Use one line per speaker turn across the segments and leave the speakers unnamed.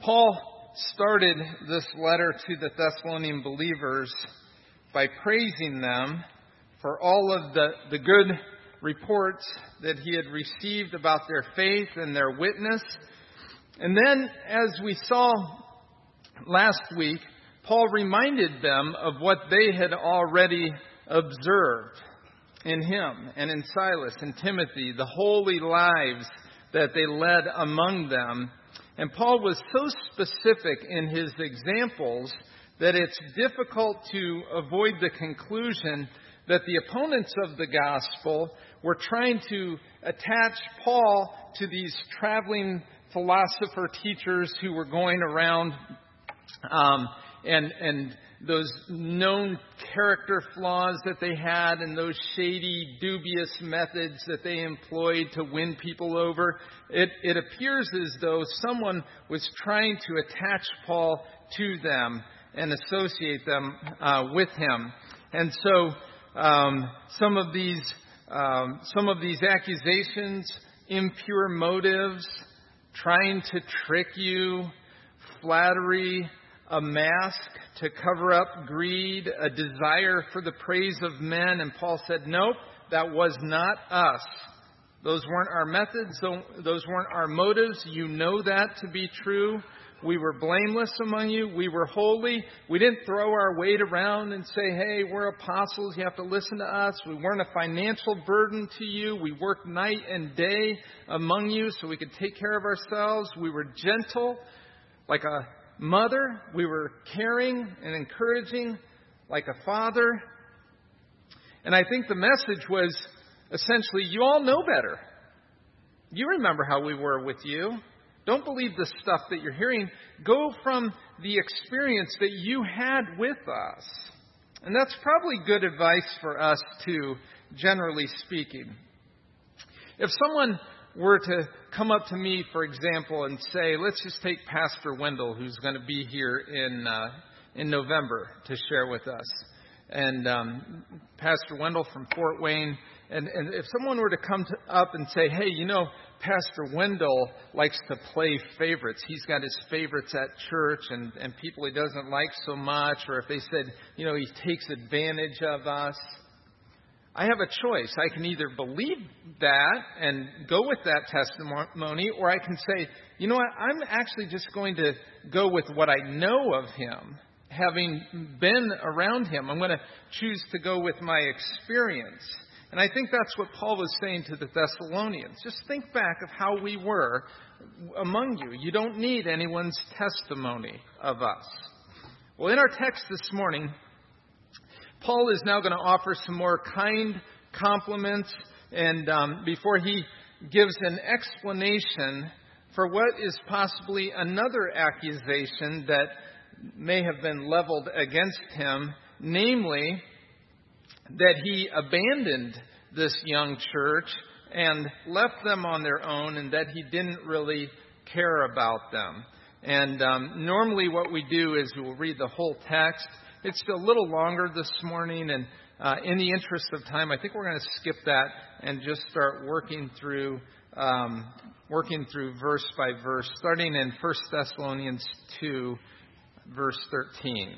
Paul started this letter to the Thessalonian believers by praising them for all of the good reports that he had received about their faith and their witness. And then, as we saw last week, Paul reminded them of what they had already observed in him and in Silas and Timothy, the holy lives that they led among them. And Paul was so specific in his examples that it's difficult to avoid the conclusion that the opponents of the gospel were trying to attach Paul to these traveling philosopher teachers who were going around and those known character flaws that they had and those shady, dubious methods that they employed to win people over. It appears as though someone was trying to attach Paul to them and associate them with him. And so some of these accusations, impure motives, trying to trick you, flattery, a mask to cover up greed, a desire for the praise of men. And Paul said, nope, that was not us. Those weren't our methods. Those weren't our motives. You know that to be true. We were blameless among you. We were holy. We didn't throw our weight around and say, hey, we're apostles. You have to listen to us. We weren't a financial burden to you. We worked night and day among you so we could take care of ourselves. We were gentle like a mother. We were caring and encouraging like a father. And I think the message was essentially, you all know better. You remember how we were with you. Don't believe the stuff that you're hearing. Go from the experience that you had with us. And that's probably good advice for us too, generally speaking. If someone were to come up to me, for example, and say, let's just take Pastor Wendell, who's going to be here in November to share with us. And Pastor Wendell from Fort Wayne. And if someone were to come up and say, hey, you know, Pastor Wendell likes to play favorites. He's got his favorites at church and people he doesn't like so much. Or if they said, you know, he takes advantage of us. I have a choice. I can either believe that and go with that testimony, or I can say, you know what, I'm actually just going to go with what I know of him, having been around him. I'm going to choose to go with my experience. And I think that's what Paul was saying to the Thessalonians. Just think back of how we were among you. You don't need anyone's testimony of us. Well, in our text this morning, Paul is now going to offer some more kind compliments, and before he gives an explanation for what is possibly another accusation that may have been leveled against him, namely that he abandoned this young church and left them on their own, and that he didn't really care about them. And normally what we do is we'll read the whole text. It's a little longer this morning, and in the interest of time, I think we're going to skip that and just start working through verse by verse, starting in 1 Thessalonians 2, verse 13.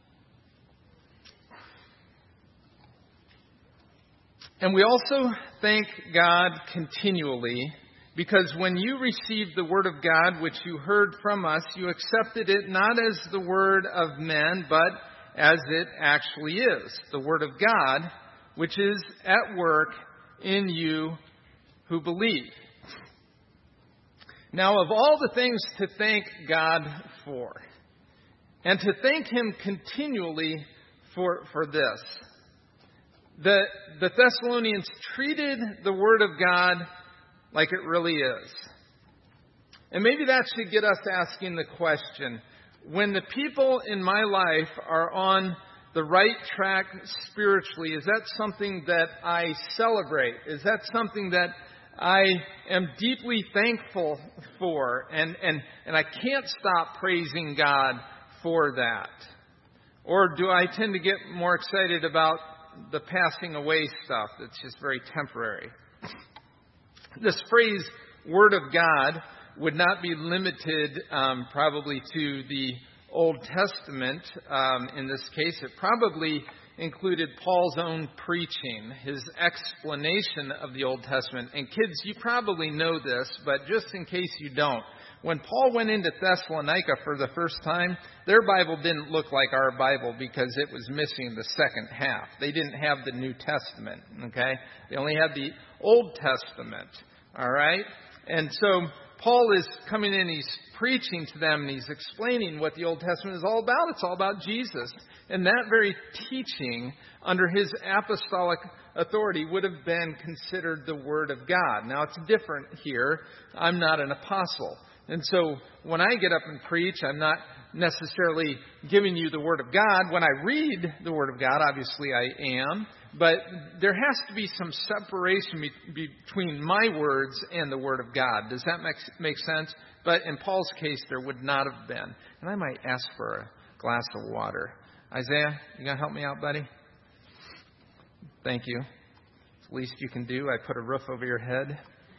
And we also thank God continually, because when you received the word of God, which you heard from us, you accepted it not as the word of men, but as it actually is, the word of God, which is at work in you who believe. Now, of all the things to thank God for, and to thank Him continually for this, the Thessalonians treated the Word of God like it really is. And maybe that should get us asking the question, when the people in my life are on the right track spiritually, is that something that I celebrate? Is that something that I am deeply thankful for? And I can't stop praising God for that? Or do I tend to get more excited about the passing away stuff that's just very temporary? This phrase, Word of God, would not be limited probably to the Old Testament. In this case, it probably included Paul's own preaching, his explanation of the Old Testament. And kids, you probably know this, but just in case you don't, when Paul went into Thessalonica for the first time, their Bible didn't look like our Bible because it was missing the second half. They didn't have the New Testament, okay? They only had the Old Testament, all right? And so Paul is coming in, he's preaching to them, and he's explaining what the Old Testament is all about. It's all about Jesus. And that very teaching, under his apostolic authority, would have been considered the Word of God. Now, it's different here. I'm not an apostle. And so when I get up and preach, I'm not necessarily giving you the Word of God. When I read the Word of God, obviously I am. But there has to be some separation between my words and the Word of God. Does that make sense? But in Paul's case, there would not have been. And I might ask for a glass of water. Isaiah, you going to help me out, buddy? Thank you. It's the least you can do. I put a roof over your head.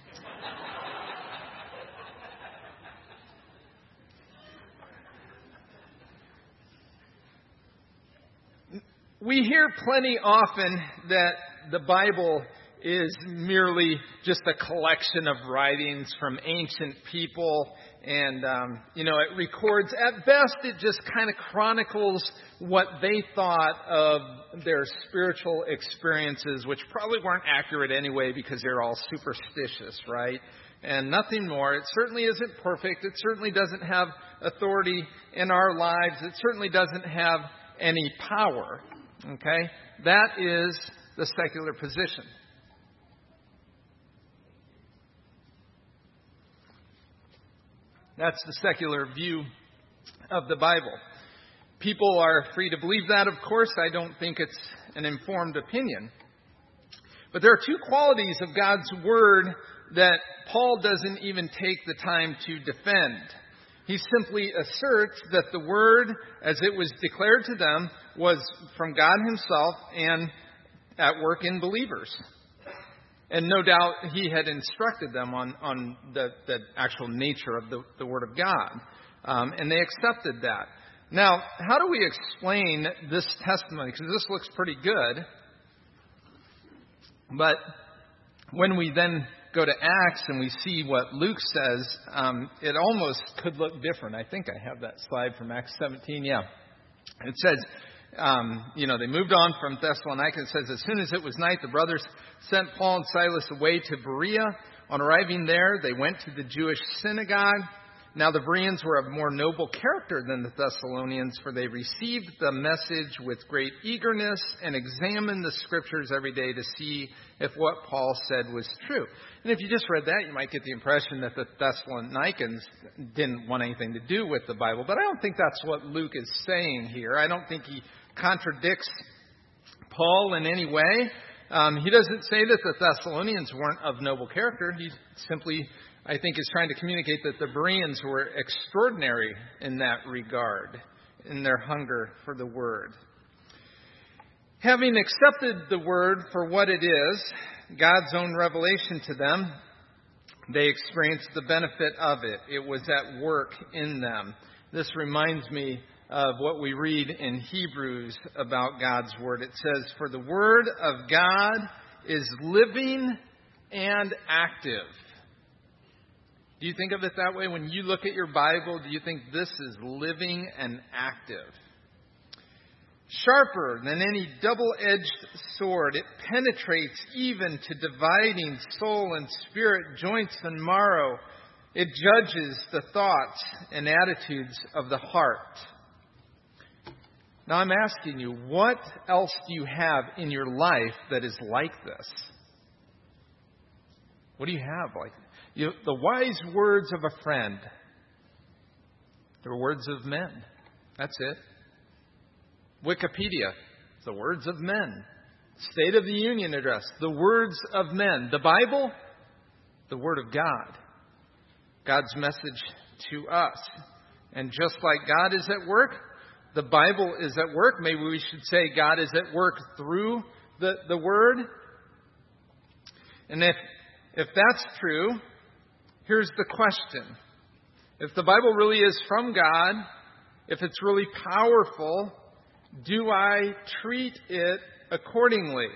We hear plenty often that the Bible is merely just a collection of writings from ancient people. And, it records, at best, it just kind of chronicles what they thought of their spiritual experiences, which probably weren't accurate anyway because they're all superstitious, right? And nothing more. It certainly isn't perfect. It certainly doesn't have authority in our lives. It certainly doesn't have any power. Okay? That is the secular position. That's the secular view of the Bible. People are free to believe that, of course. I don't think it's an informed opinion. But there are two qualities of God's Word that Paul doesn't even take the time to defend. He simply asserts that the Word, as it was declared to them, was from God himself and at work in believers. And no doubt he had instructed them on the actual nature of the Word of God. And they accepted that. Now, how do we explain this testimony? Because this looks pretty good. But when we then go to Acts and we see what Luke says, it almost could look different. I think I have that slide from Acts 17. Yeah. It says, they moved on from Thessalonica. It says, as soon as it was night, the brothers sent Paul and Silas away to Berea. On arriving there, they went to the Jewish synagogue. Now the Bereans were of more noble character than the Thessalonians, for they received the message with great eagerness and examined the Scriptures every day to see if what Paul said was true. And if you just read that, you might get the impression that the Thessalonians didn't want anything to do with the Bible. But I don't think that's what Luke is saying here. I don't think he contradicts Paul in any way. He doesn't say that the Thessalonians weren't of noble character. He simply, I think, is trying to communicate that the Bereans were extraordinary in that regard, in their hunger for the Word. Having accepted the Word for what it is, God's own revelation to them, they experienced the benefit of it. It was at work in them. This reminds me of what we read in Hebrews about God's Word. It says, for the Word of God is living and active. Do you think of it that way? When you look at your Bible, do you think this is living and active? Sharper than any double-edged sword, it penetrates even to dividing soul and spirit, joints and marrow. It judges the thoughts and attitudes of the heart. Now I'm asking you, what else do you have in your life that is like this? What do you have like this? The wise words of a friend. They're words of men. That's it. Wikipedia. The words of men. State of the Union address. The words of men. The Bible. The Word of God. God's message to us. And just like God is at work, the Bible is at work. Maybe we should say God is at work through the Word. And if that's true, here's the question. If the Bible really is from God, if it's really powerful, do I treat it accordingly?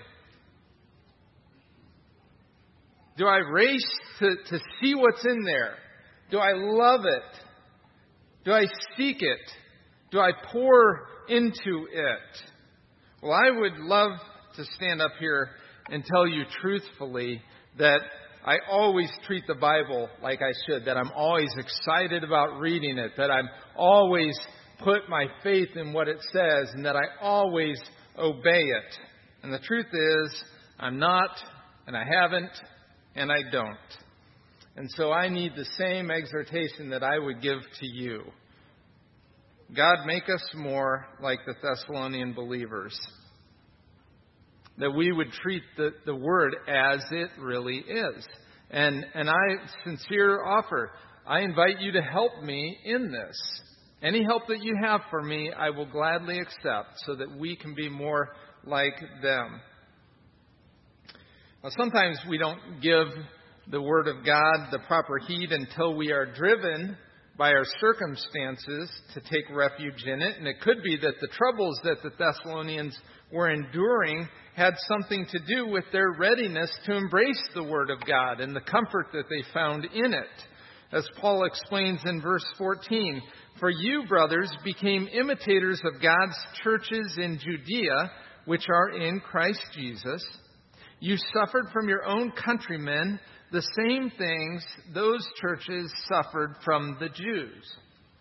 Do I race to see what's in there? Do I love it? Do I seek it? Do I pour into it? Well, I would love to stand up here and tell you truthfully that I always treat the Bible like I should, that I'm always excited about reading it, that I'm always put my faith in what it says, and that I always obey it. And the truth is, I'm not, and I haven't, and I don't. And so I need the same exhortation that I would give to you. God, make us more like the Thessalonian believers. That we would treat the Word as it really is. And I sincere offer, I invite you to help me in this. Any help that you have for me, I will gladly accept so that we can be more like them. Now, sometimes we don't give the Word of God the proper heed until we are driven by our circumstances to take refuge in it. And it could be that the troubles that the Thessalonians were enduring had something to do with their readiness to embrace the Word of God and the comfort that they found in it. As Paul explains in verse 14, "For you, brothers, became imitators of God's churches in Judea, which are in Christ Jesus. You suffered from your own countrymen the same things those churches suffered from the Jews."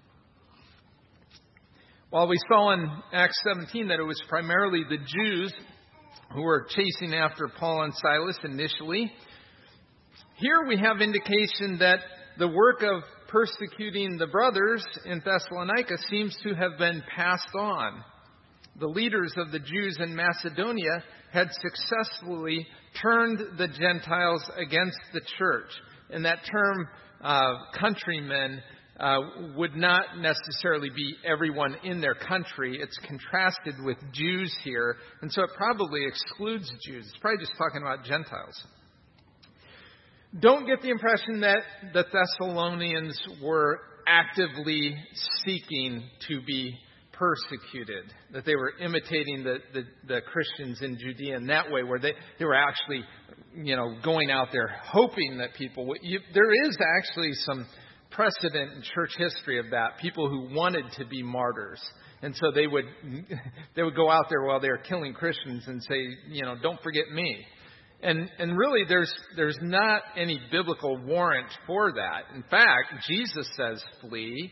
While we saw in Acts 17 that it was primarily the Jews who were chasing after Paul and Silas initially, here we have indication that the work of persecuting the brothers in Thessalonica seems to have been passed on. The leaders of the Jews in Macedonia had successfully turned the Gentiles against the church. And that term, countrymen, would not necessarily be everyone in their country. It's contrasted with Jews here, and so it probably excludes Jews. It's probably just talking about Gentiles. Don't get the impression that the Thessalonians were actively seeking to be persecuted, that they were imitating the Christians in Judea in that way, where they were actually, going out there hoping that people would. There is actually some precedent in church history of that. People who wanted to be martyrs. And so they would go out there while they were killing Christians and say, don't forget me. And really there's not any biblical warrant for that. In fact, Jesus says flee.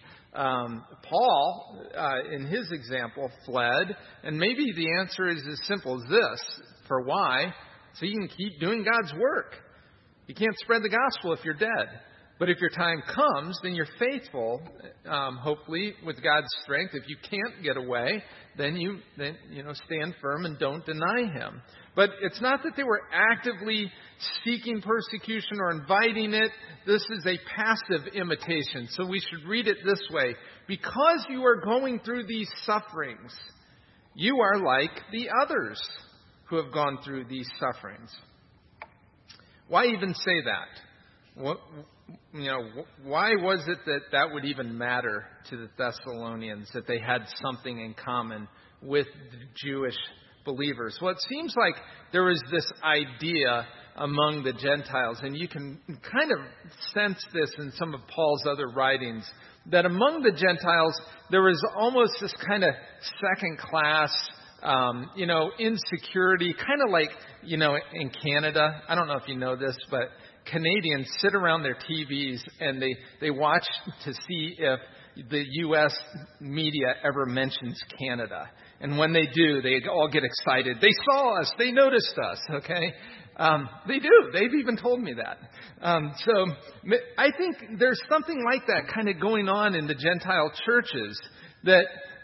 Paul, in his example, fled. And maybe the answer is as simple as this. For why? So you can keep doing God's work. You can't spread the gospel if you're dead. But if your time comes, then you're faithful, hopefully, with God's strength. If you can't get away, then you stand firm and don't deny Him. But it's not that they were actively seeking persecution or inviting it. This is a passive imitation. So we should read it this way. Because you are going through these sufferings, you are like the others who have gone through these sufferings. Why even say that? Why was it that would even matter to the Thessalonians, that they had something in common with the Jewish believers? Well, it seems like there was this idea among the Gentiles, and you can kind of sense this in some of Paul's other writings, that among the Gentiles there was almost this kind of second class, insecurity, kind of like, in Canada. I don't know if you know this, but Canadians sit around their TVs and they watch to see if the U.S. media ever mentions Canada. And when they do, they all get excited. They saw us. They noticed us. Okay? They do. They've even told me that. So I think there's something like that kind of going on in the Gentile churches that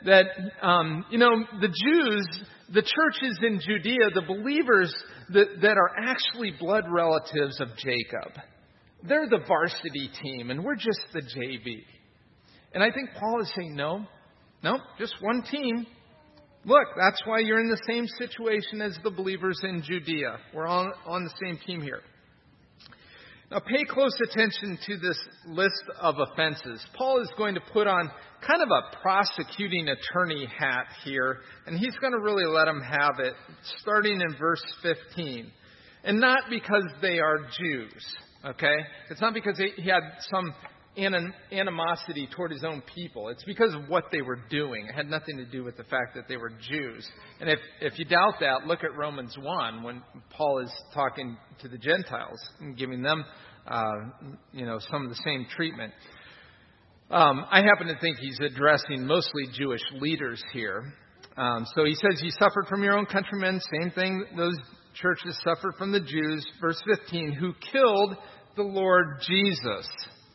the Jews, the churches in Judea, the believers that are actually blood relatives of Jacob, they're the varsity team and we're just the JV. And I think Paul is saying, no, just one team. Look, that's why you're in the same situation as the believers in Judea. We're all on the same team here. Now pay close attention to this list of offenses. Paul is going to put on kind of a prosecuting attorney hat here, and he's going to really let them have it, starting in verse 15. And not because they are Jews, okay? It's not because he had some animosity toward his own people. It's because of what they were doing. It had nothing to do with the fact that they were Jews. And if you doubt that, look at Romans 1 when Paul is talking to the Gentiles and giving them, some of the same treatment. I happen to think he's addressing mostly Jewish leaders here. So he says, you suffered from your own countrymen. Same thing, those churches suffered from the Jews. Verse 15, who killed the Lord Jesus.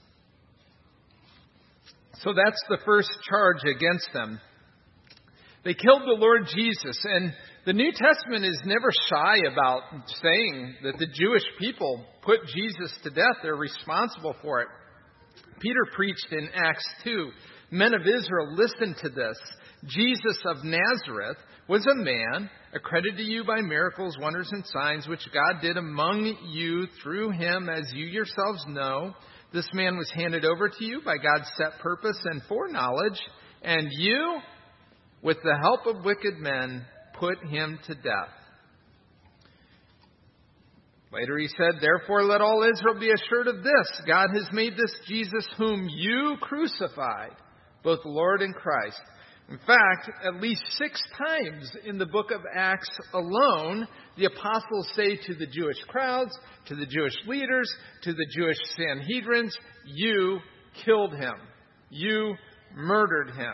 So that's the first charge against them. They killed the Lord Jesus. And the New Testament is never shy about saying that the Jewish people put Jesus to death. They're responsible for it. Peter preached in Acts 2. Men of Israel, listen to this. Jesus of Nazareth was a man accredited to you by miracles, wonders, and signs, which God did among you through him, as you yourselves know. This man was handed over to you by God's set purpose and foreknowledge, and you, with the help of wicked men, put him to death. Later he said, therefore let all Israel be assured of this. God has made this Jesus whom you crucified, both Lord and Christ. In fact, at least 6 times in the book of Acts alone, the apostles say to the Jewish crowds, to the Jewish leaders, to the Jewish Sanhedrins, you killed him. You murdered him.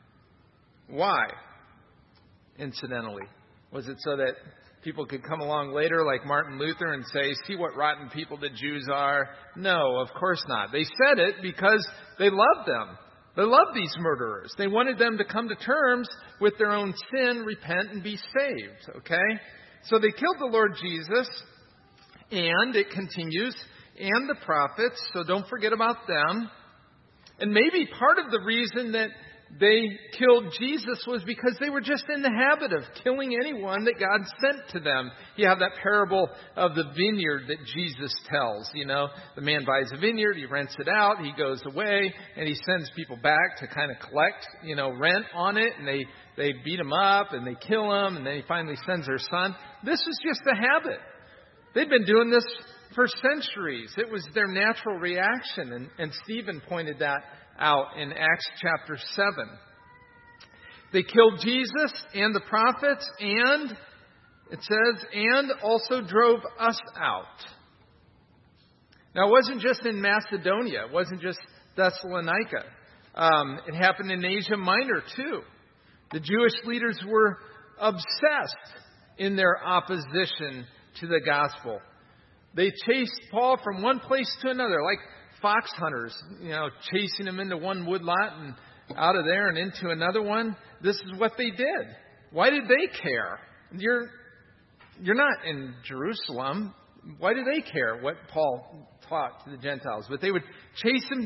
Why? Incidentally, was it so that people could come along later like Martin Luther and say, see what rotten people the Jews are? No, of course not. They said it because they loved them. They loved these murderers. They wanted them to come to terms with their own sin, repent, and be saved. Okay? So they killed the Lord Jesus, and it continues, and the prophets, so don't forget about them. And maybe part of the reason that they killed Jesus was because they were just in the habit of killing anyone that God sent to them. You have that parable of the vineyard that Jesus tells. You know, the man buys a vineyard, he rents it out, he goes away, and he sends people back to kind of collect, rent on it, and they beat him up, and they kill him, and then he finally sends their son. This is just a habit. They'd been doing this for centuries. It was their natural reaction, and Stephen pointed that out in Acts chapter 7. They killed Jesus and the prophets, and it says, and also drove us out. Now, it wasn't just in Macedonia. It wasn't just Thessalonica. It happened in Asia Minor, too. The Jewish leaders were obsessed in their opposition to the gospel. They chased Paul from one place to another, like fox hunters, chasing him into one woodlot and out of there and into another one. This is what they did. Why did they care? You're not in Jerusalem. Why do they care what Paul taught to the Gentiles? But they would chase him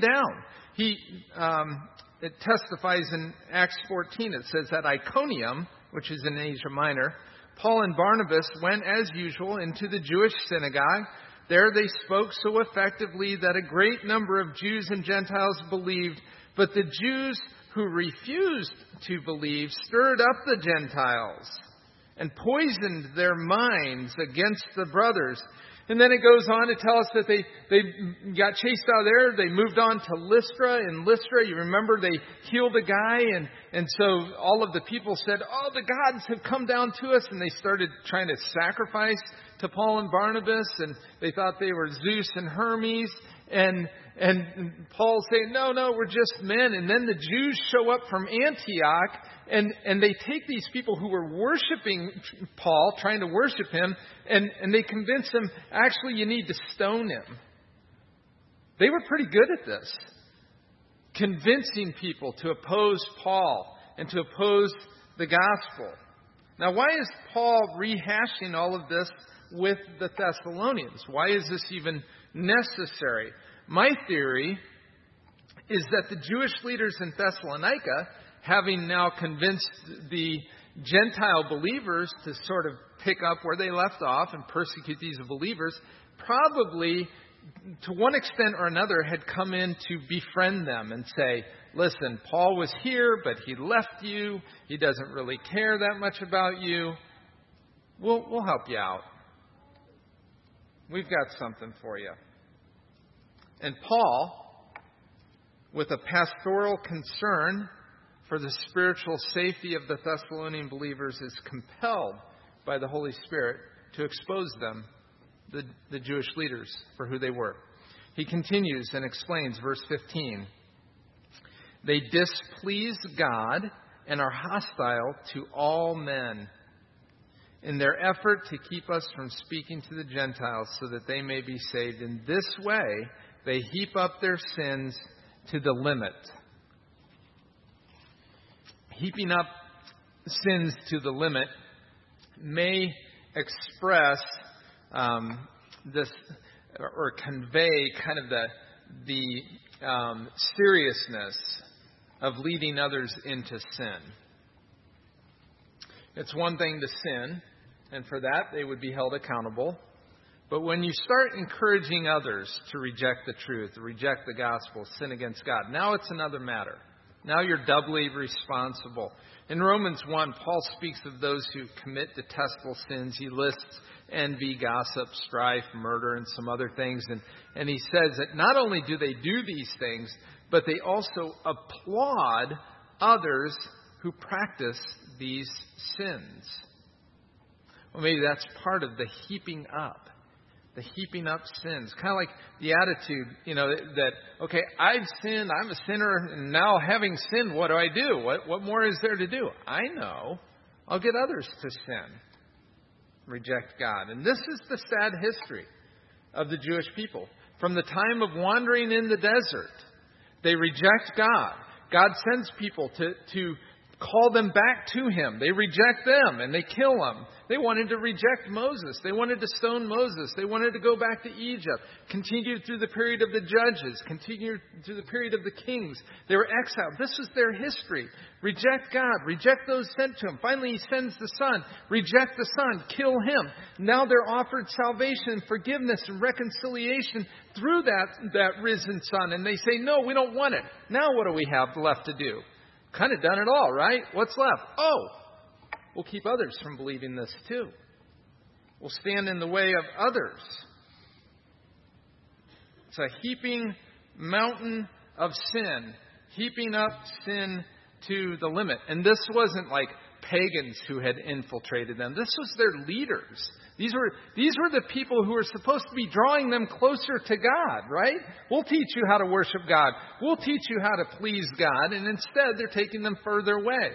down. It testifies in Acts 14. It says at Iconium, which is in Asia Minor, Paul and Barnabas went as usual into the Jewish synagogue. There they spoke so effectively that a great number of Jews and Gentiles believed, but the Jews who refused to believe stirred up the Gentiles and poisoned their minds against the brothers. And then it goes on to tell us that they got chased out of there. They moved on to Lystra. In Lystra, you remember, they healed a guy. And so all of the people said, oh, the gods have come down to us. And they started trying to sacrifice to Paul and Barnabas. And they thought they were Zeus and Hermes. And Paul's saying, no, we're just men. And then the Jews show up from Antioch. And they take these people who were worshiping Paul, trying to worship him, and they convince him, actually, you need to stone him. They were pretty good at this, convincing people to oppose Paul and to oppose the gospel. Now, why is Paul rehashing all of this with the Thessalonians? Why is this even necessary? My theory is that the Jewish leaders in Thessalonica, having now convinced the Gentile believers to sort of pick up where they left off and persecute these believers, probably to one extent or another, had come in to befriend them and say, listen, Paul was here, but he left you. He doesn't really care that much about you. We'll help you out. We've got something for you. And Paul, with a pastoral concern for the spiritual safety of the Thessalonian believers, is compelled by the Holy Spirit to expose them, the Jewish leaders, for who they were. He continues and explains, verse 15. They displease God and are hostile to all men in their effort to keep us from speaking to the Gentiles so that they may be saved. In this way, they heap up their sins to the limit. Heaping up sins to the limit may express this, or convey kind of the seriousness of leading others into sin. It's one thing to sin, and for that they would be held accountable. But when you start encouraging others to reject the truth, to reject the gospel, sin against God, now it's another matter. Now you're doubly responsible. In Romans 1, Paul speaks of those who commit detestable sins. He lists envy, gossip, strife, murder, and some other things. And he says that not only do they do these things, but they also applaud others who practice these sins. Well, maybe that's part of the heaping up sins. Kind of like the attitude, that, okay, I've sinned, I'm a sinner, and now having sinned, what do I do? What more is there to do? I know. I'll get others to sin. Reject God. And this is the sad history of the Jewish people. From the time of wandering in the desert, they reject God. God sends people to call them back to Him. They reject them and they kill them. They wanted to reject Moses. They wanted to stone Moses. They wanted to go back to Egypt. Continued through the period of the judges. Continued through the period of the kings. They were exiled. This was their history. Reject God. Reject those sent to Him. Finally, He sends the Son. Reject the Son. Kill Him. Now they're offered salvation, forgiveness, and reconciliation through that risen Son. And they say, no, we don't want it. Now what do we have left to do? Kind of done it all, right? What's left? Oh, we'll keep others from believing this too. We'll stand in the way of others. It's a heaping mountain of sin, heaping up sin to the limit. And this wasn't like pagans who had infiltrated them. This was their leaders. These were the people who were supposed to be drawing them closer to God, right? We'll teach you how to worship God. We'll teach you how to please God. And instead, they're taking them further away.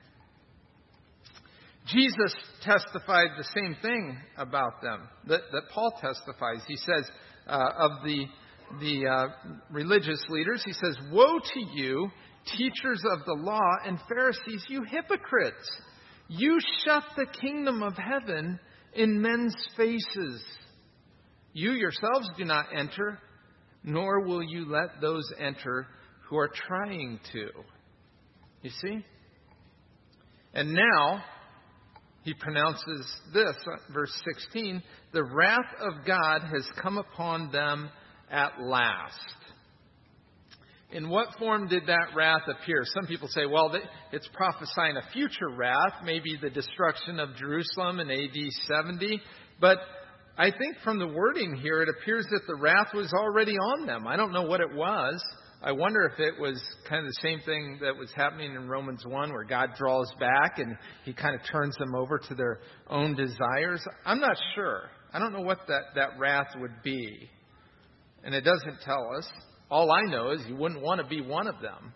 Jesus testified the same thing about them that Paul testifies. He says of the religious leaders, he says, "Woe to you, teachers of the law and Pharisees, you hypocrites! You shut the kingdom of heaven in men's faces. You yourselves do not enter, nor will you let those enter who are trying to." You see? And now, he pronounces this, verse 16, "The wrath of God has come upon them at last." In what form did that wrath appear? Some people say, well, it's prophesying a future wrath, maybe the destruction of Jerusalem in AD 70. But I think from the wording here, it appears that the wrath was already on them. I don't know what it was. I wonder if it was kind of the same thing that was happening in Romans 1, where God draws back and He kind of turns them over to their own desires. I'm not sure. I don't know what that wrath would be. And it doesn't tell us. All I know is you wouldn't want to be one of them.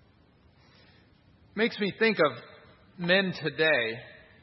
Makes me think of men today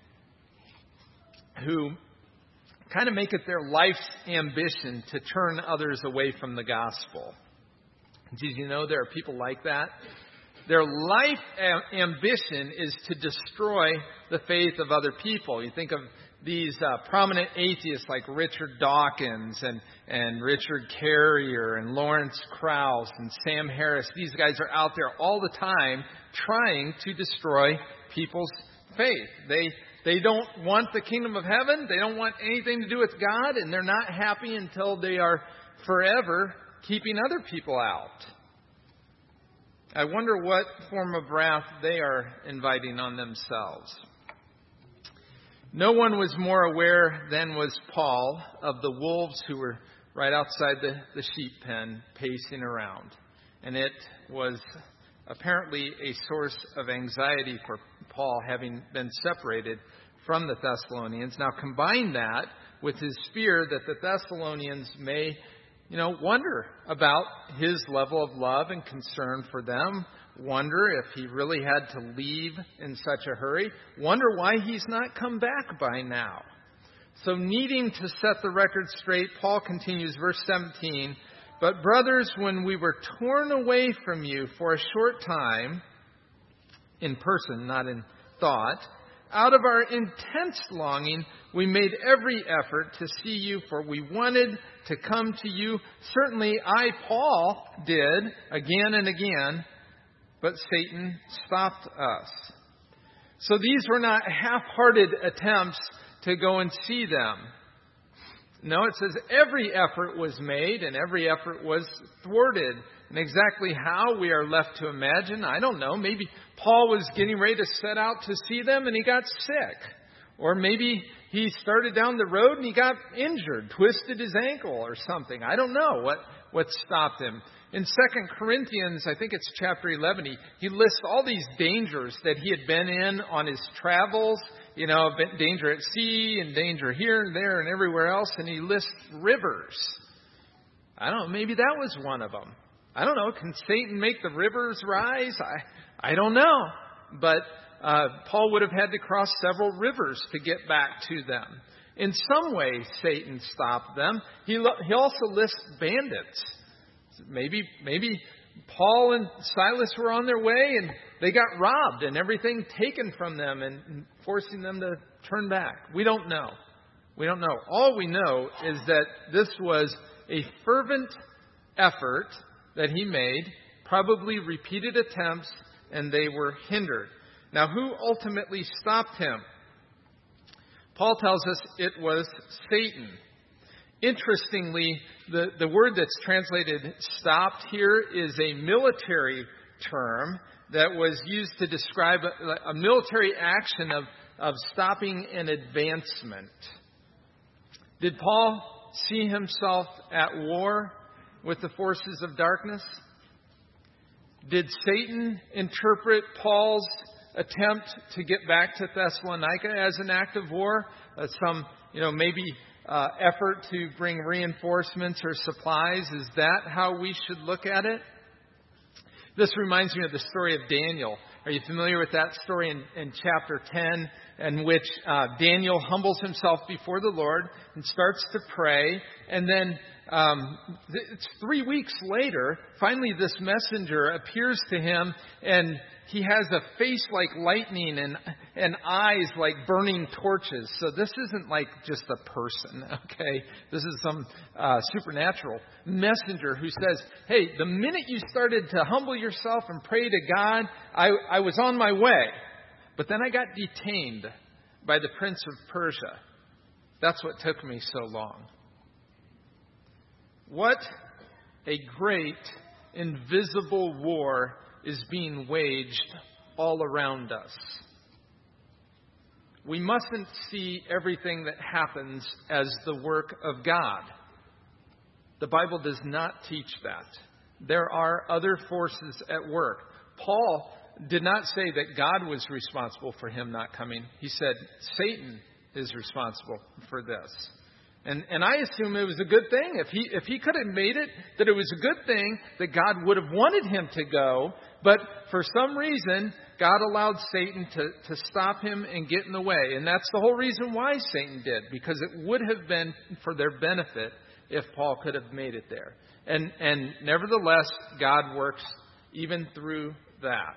who kind of make it their life's ambition to turn others away from the gospel. Did you know there are people like that? Their life ambition is to destroy the faith of other people. You think of these prominent atheists like Richard Dawkins and Richard Carrier and Lawrence Krauss and Sam Harris. These guys are out there all the time trying to destroy people's faith. They don't want the kingdom of heaven. They don't want anything to do with God, and they're not happy until they are forever keeping other people out. I wonder what form of wrath they are inviting on themselves. No one was more aware than was Paul of the wolves who were right outside the sheep pen pacing around. And it was apparently a source of anxiety for Paul, having been separated from the Thessalonians. Now combine that with his fear that the Thessalonians may wonder about his level of love and concern for them, wonder if he really had to leave in such a hurry, wonder why he's not come back by now. So needing to set the record straight, Paul continues, verse 17, "But brothers, when we were torn away from you for a short time," in person, not in thought, "out of our intense longing, we made every effort to see you, for we wanted to come to you. Certainly I, Paul, did again and again, but Satan stopped us." So these were not half-hearted attempts to go and see them. No, it says every effort was made and every effort was thwarted. And exactly how we are left to imagine, I don't know. Maybe Paul was getting ready to set out to see them and he got sick. Or maybe he started down the road and he got injured, twisted his ankle or something. I don't know what stopped him. In 2 Corinthians, I think it's chapter 11, he lists all these dangers that he had been in on his travels. Danger at sea and danger here and there and everywhere else. And he lists rivers. I don't know, maybe that was one of them. I don't know, can Satan make the rivers rise? I don't know. But Paul would have had to cross several rivers to get back to them. In some way, Satan stopped them. He also lists bandits. Maybe Paul and Silas were on their way and they got robbed and everything taken from them and forcing them to turn back. We don't know. All we know is that this was a fervent effort that he made, probably repeated attempts, and they were hindered. Now, who ultimately stopped him? Paul tells us it was Satan. Interestingly, the word that's translated stopped here is a military term that was used to describe a military action of stopping an advancement. Did Paul see himself at war with the forces of darkness? Did Satan interpret Paul's attempt to get back to Thessalonica as an act of war? Maybe effort to bring reinforcements or supplies? Is that how we should look at it? This reminds me of the story of Daniel. Are you familiar with that story in chapter 10, in which Daniel humbles himself before the Lord and starts to pray, and then it's 3 weeks later, finally this messenger appears to him, and he has a face like lightning and eyes like burning torches. So this isn't like just a person, okay? This is some supernatural messenger who says, hey, the minute you started to humble yourself and pray to God, I was on my way. But then I got detained by the Prince of Persia. That's what took me so long. What a great invisible war is being waged all around us. We mustn't see everything that happens as the work of God. The Bible does not teach that. There are other forces at work. Paul did not say that God was responsible for him not coming. He said Satan is responsible for this. And I assume it was a good thing. If he could have made it, that it was a good thing that God would have wanted him to go. But for some reason, God allowed Satan to stop him and get in the way. And that's the whole reason why Satan did. Because it would have been for their benefit if Paul could have made it there. And nevertheless, God works even through that.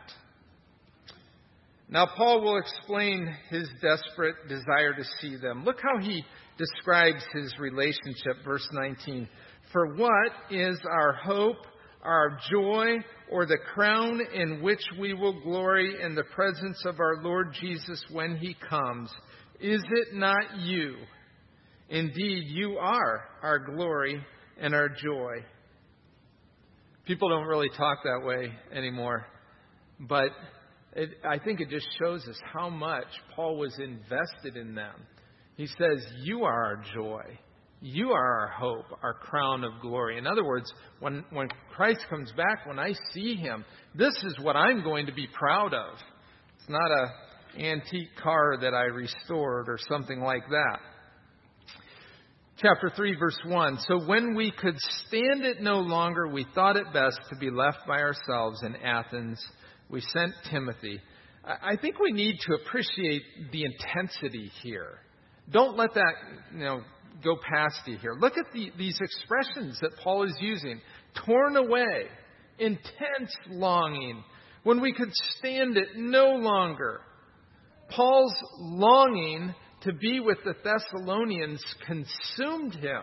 Now, Paul will explain his desperate desire to see them. Look how he describes his relationship, verse 19. For what is our hope, our joy, or the crown in which we will glory in the presence of our Lord Jesus when he comes? Is it not you? Indeed, you are our glory and our joy. People don't really talk that way anymore, but I think it just shows us how much Paul was invested in them. He says, you are our joy. You are our hope, our crown of glory. In other words, when Christ comes back, when I see him, this is what I'm going to be proud of. It's not an antique car that I restored or something like that. Chapter 3, verse 1. So when we could stand it no longer, we thought it best to be left by ourselves in Athens. We sent Timothy. I think we need to appreciate the intensity here. Don't let that, go past you here. Look at these expressions that Paul is using. Torn away, intense longing, when we could stand it no longer. Paul's longing to be with the Thessalonians consumed him.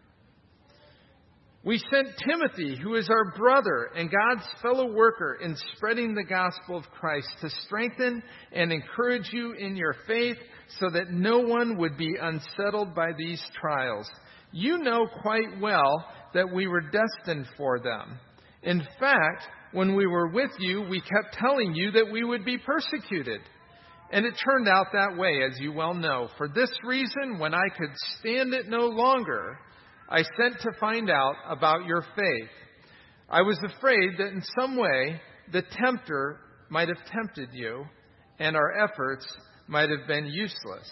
We sent Timothy, who is our brother and God's fellow worker in spreading the gospel of Christ, to strengthen and encourage you in your faith so that no one would be unsettled by these trials. You know quite well that we were destined for them. In fact, when we were with you, we kept telling you that we would be persecuted. And it turned out that way, as you well know. For this reason, when I could stand it no longer, I sent to find out about your faith. I was afraid that in some way the tempter might have tempted you, and our efforts might have been useless.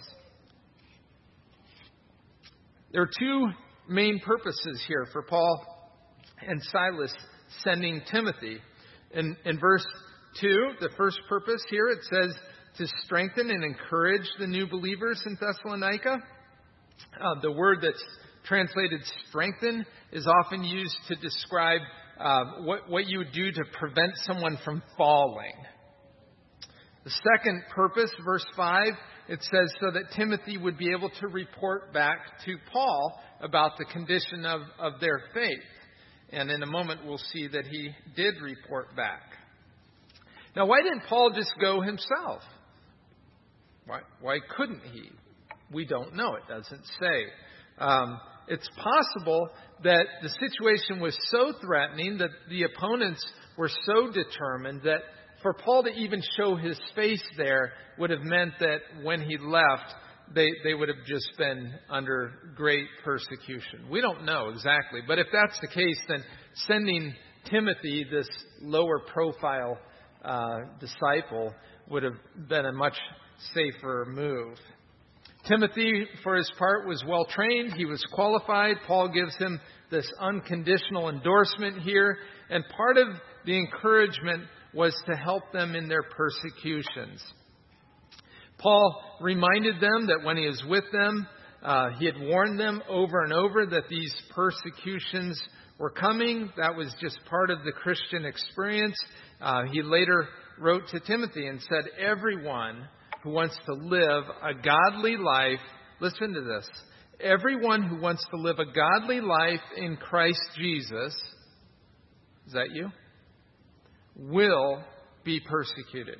There are two main purposes here for Paul and Silas sending Timothy. In verse 2, the first purpose here, it says to strengthen and encourage the new believers in Thessalonica. The word that's translated strengthen is often used to describe what you would do to prevent someone from falling. The second purpose, verse 5, it says so that Timothy would be able to report back to Paul about the condition of their faith. And in a moment we'll see that he did report back. Now, why didn't Paul just go himself? Why couldn't he? We don't know. It doesn't say. It's possible that the situation was so threatening that the opponents were so determined that for Paul to even show his face there would have meant that when he left, they would have just been under great persecution. We don't know exactly. But if that's the case, then sending Timothy, this lower profile disciple, would have been a much safer move. Timothy, for his part, was well trained. He was qualified. Paul gives him this unconditional endorsement here. And part of the encouragement was to help them in their persecutions. Paul reminded them that when he was with them, he had warned them over and over that these persecutions were coming. That was just part of the Christian experience. He later wrote to Timothy and said, everyone who wants to live a godly life, listen to this, everyone who wants to live a godly life in Christ Jesus, is that you? Will be persecuted.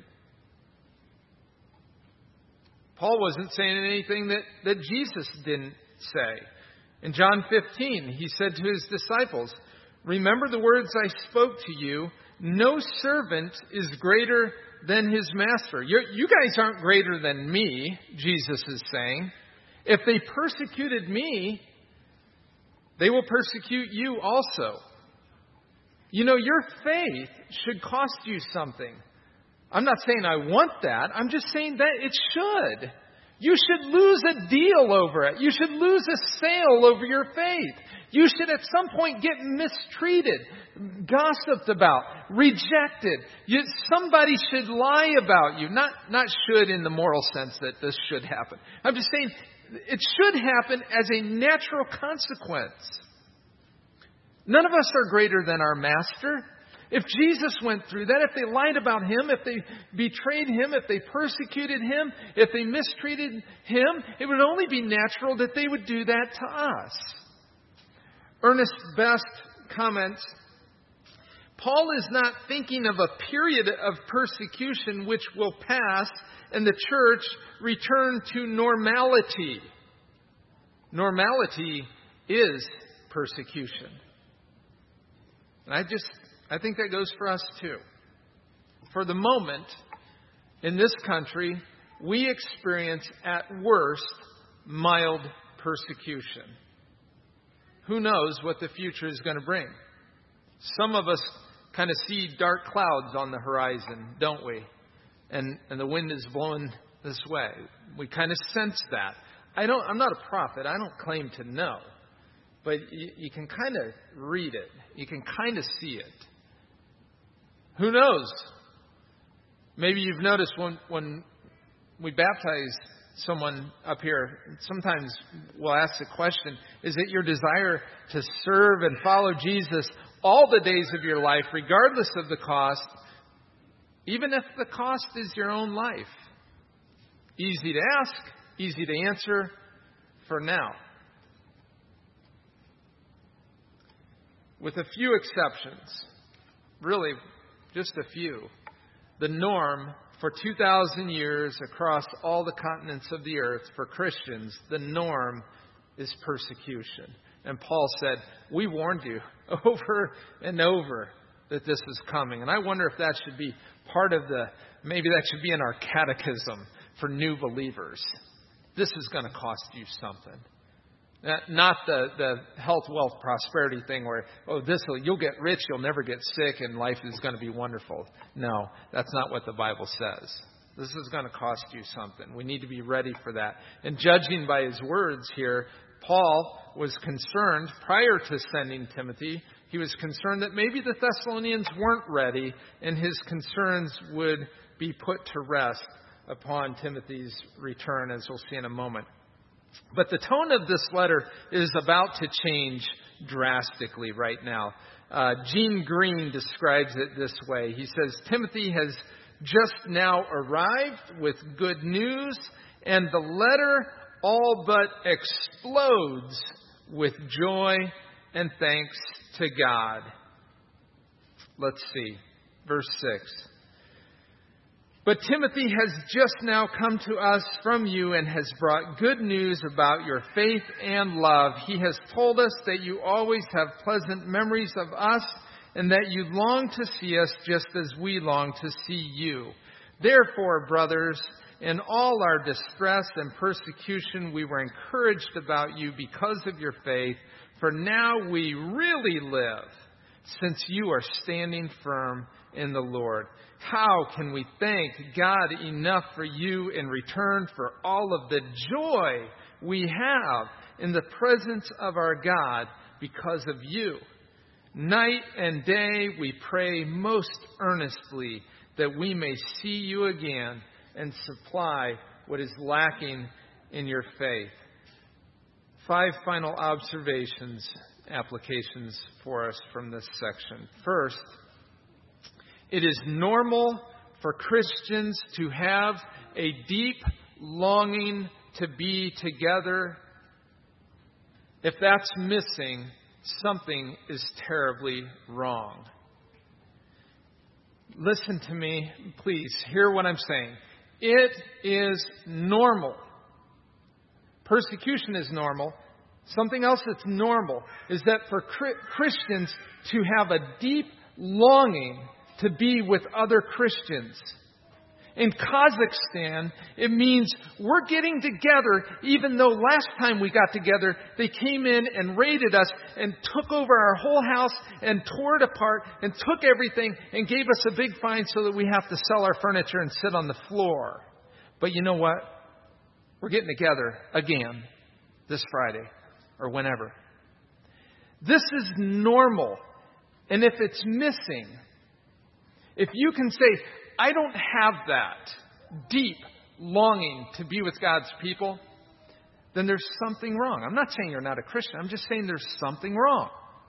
Paul wasn't saying anything that Jesus didn't say. In John 15, he said to his disciples, remember the words I spoke to you, no servant is greater than his master. You guys aren't greater than me, Jesus is saying. If they persecuted me, they will persecute you also. Your faith should cost you something. I'm not saying I want that. I'm just saying that it should. You should lose a deal over it. You should lose a sale over your faith. You should at some point get mistreated, gossiped about, rejected. Somebody should lie about you. Not should in the moral sense that this should happen. I'm just saying it should happen as a natural consequence. None of us are greater than our master. If Jesus went through that, if they lied about him, if they betrayed him, if they persecuted him, if they mistreated him, it would only be natural that they would do that to us. Ernest Best comments, Paul is not thinking of a period of persecution which will pass and the church return to normality. Normality is persecution. And I think that goes for us too. For the moment, in this country, we experience at worst mild persecution. Who knows what the future is going to bring? Some of us kind of see dark clouds on the horizon, don't we? And the wind is blowing this way. We kind of sense that. I'm not a prophet. I don't claim to know. But you can kind of read it. You can kind of see it. Who knows? Maybe you've noticed when we baptize someone up here, sometimes we'll ask the question, is it your desire to serve and follow Jesus all the days of your life, regardless of the cost, even if the cost is your own life? Easy to ask, easy to answer for now. With a few exceptions, really just a few, the norm for 2,000 years across all the continents of the earth for Christians, the norm is persecution. And Paul said, we warned you over and over that this is coming. And I wonder if that should be part of maybe that should be in our catechism for new believers. This is going to cost you something. Not the health, wealth, prosperity thing where, you'll get rich, you'll never get sick, and life is going to be wonderful. No, that's not what the Bible says. This is going to cost you something. We need to be ready for that. And judging by his words here, Paul was concerned prior to sending Timothy. He was concerned that maybe the Thessalonians weren't ready, and his concerns would be put to rest upon Timothy's return, as we'll see in a moment. But the tone of this letter is about to change drastically right now. Gene Green describes it this way. He says, Timothy has just now arrived with good news, and the letter all but explodes with joy and thanks to God. Let's see. Verse 6. But Timothy has just now come to us from you and has brought good news about your faith and love. He has told us that you always have pleasant memories of us and that you long to see us just as we long to see you. Therefore, brothers, in all our distress and persecution, we were encouraged about you because of your faith. For now we really live, since you are standing firm in the Lord. How can we thank God enough for you in return for all of the joy we have in the presence of our God because of you? Night and day we pray most earnestly that we may see you again and supply what is lacking in your faith. 5 final observations, applications for us from this section. First, it is normal for Christians to have a deep longing to be together. If that's missing, something is terribly wrong. Listen to me, please. Hear what I'm saying. It is normal. Persecution is normal. Something else that's normal is that for Christians to have a deep longing to be with other Christians. In Kazakhstan, it means we're getting together, even though last time we got together, they came in and raided us and took over our whole house and tore it apart and took everything and gave us a big fine so that we have to sell our furniture and sit on the floor. But you know what? We're getting together again this Friday or whenever. This is normal. And if it's missing, if you can say, I don't have that deep longing to be with God's people, then there's something wrong. I'm not saying you're not a Christian. I'm just saying there's something wrong.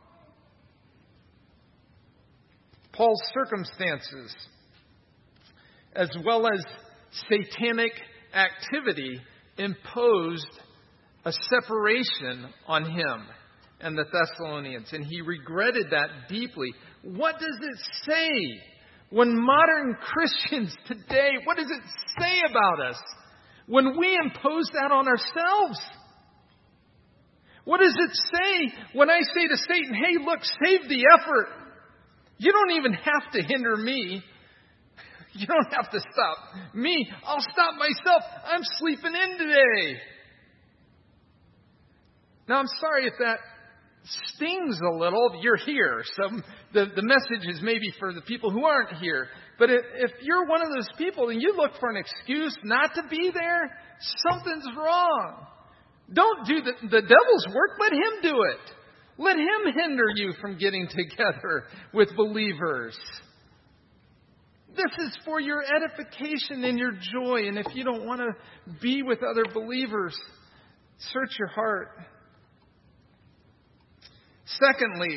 Paul's circumstances, as well as satanic activity, imposed a separation on him and the Thessalonians, and he regretted that deeply. What does it say? When modern Christians today, what does it say about us when we impose that on ourselves? What does it say when I say to Satan, hey, look, save the effort. You don't even have to hinder me. You don't have to stop me. I'll stop myself. I'm sleeping in today. Now, I'm sorry if that stings a little. You're here. So the message is maybe for the people who aren't here. But if you're one of those people and you look for an excuse not to be there, something's wrong. Don't do the devil's work. Let him do it. Let him hinder you from getting together with believers. This is for your edification and your joy. And if you don't want to be with other believers, search your heart. Secondly,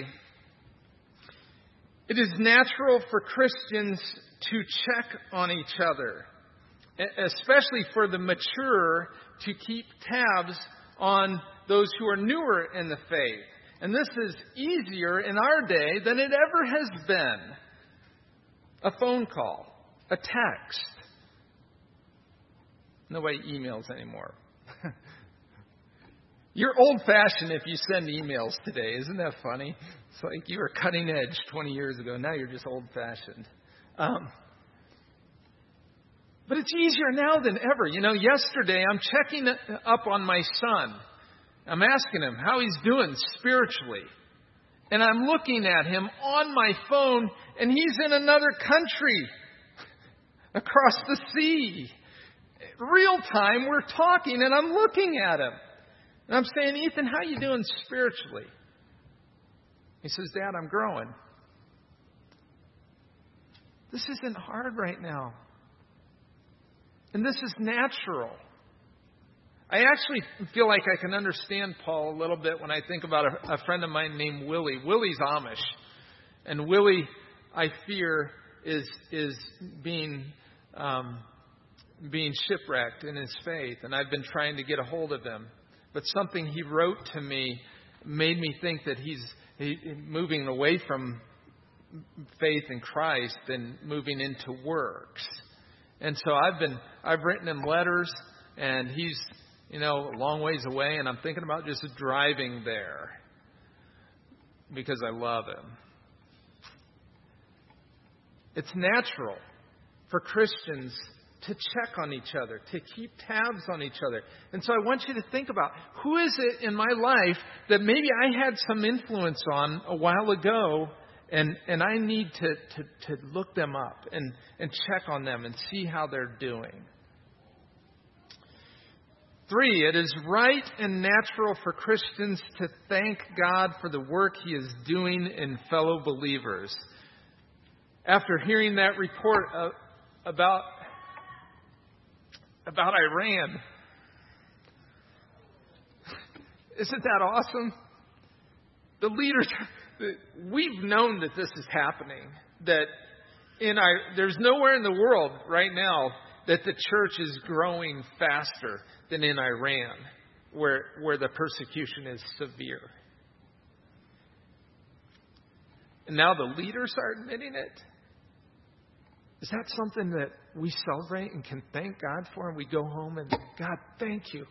it is natural for Christians to check on each other, especially for the mature to keep tabs on those who are newer in the faith. And this is easier in our day than it ever has been. A phone call, a text. Nobody emails anymore. You're old-fashioned if you send emails today. Isn't that funny? It's like you were cutting edge 20 years ago. Now you're just old-fashioned. But it's easier now than ever. Yesterday I'm checking up on my son. I'm asking him how he's doing spiritually. And I'm looking at him on my phone, and he's in another country across the sea. Real time, we're talking, and I'm looking at him. And I'm saying, Ethan, how you doing spiritually? He says, Dad, I'm growing. This isn't hard right now. And this is natural. I actually feel like I can understand Paul a little bit when I think about a friend of mine named Willie. Willie's Amish. And Willie, I fear, is being shipwrecked in his faith. And I've been trying to get a hold of him. But something he wrote to me made me think that he's moving away from faith in Christ and moving into works. And so I've written him letters, and he's a long ways away, and I'm thinking about just driving there because I love him. It's natural for Christians to check on each other, to keep tabs on each other. And so I want you to think about, who is it in my life that maybe I had some influence on a while ago, and I need to look them up and check on them and see how they're doing. 3, it is right and natural for Christians to thank God for the work He is doing in fellow believers. After hearing that report about Iran, isn't that awesome? The leaders, we've known that this is happening. That there's nowhere in the world right now that the church is growing faster than in Iran, where the persecution is severe. And now the leaders are admitting it. Is that something that we celebrate and can thank God for, and we go home and, God, thank you?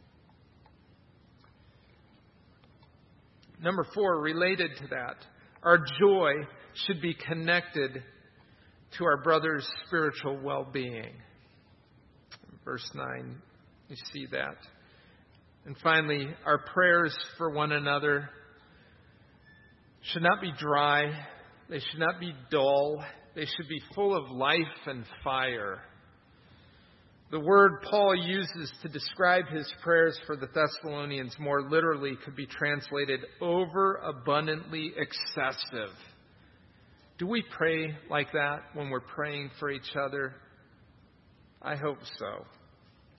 Number 4, related to that, our joy should be connected to our brother's spiritual well-being. Verse 9, you see that. And finally, our prayers for one another should not be dry. They should not be dull. They should be full of life and fire. The word Paul uses to describe his prayers for the Thessalonians more literally could be translated overabundantly excessive. Do we pray like that when we're praying for each other? I hope so.